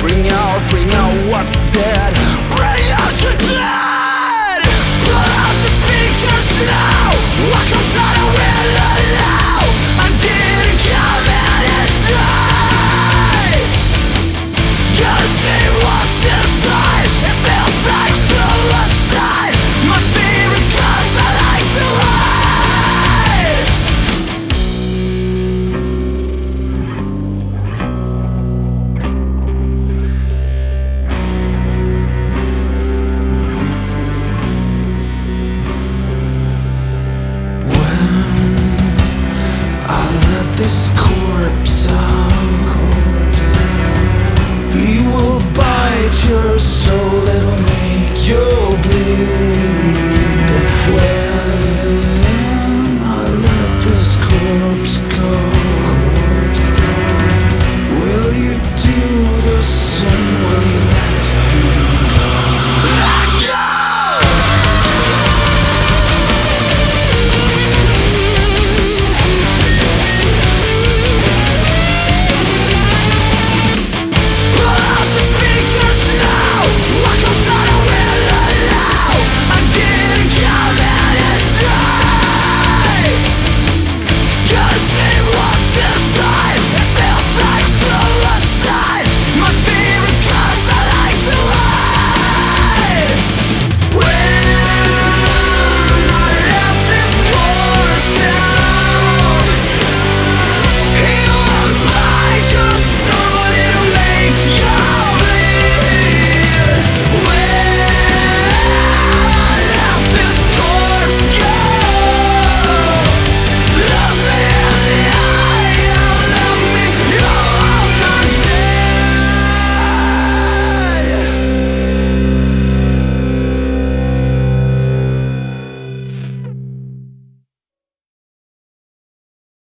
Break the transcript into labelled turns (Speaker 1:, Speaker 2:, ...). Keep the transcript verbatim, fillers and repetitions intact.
Speaker 1: Bring out, bring out what's dead. Bring out your dead. Pull out the speakers now. What comes out of will allow. I'm getting coming and die. Gotta see what's inside. It feels like suicide. My favorite cause I like to lie. This corpse out, he will bite your soul, it'll make you bleed. When I let this corpse go, will you do the same?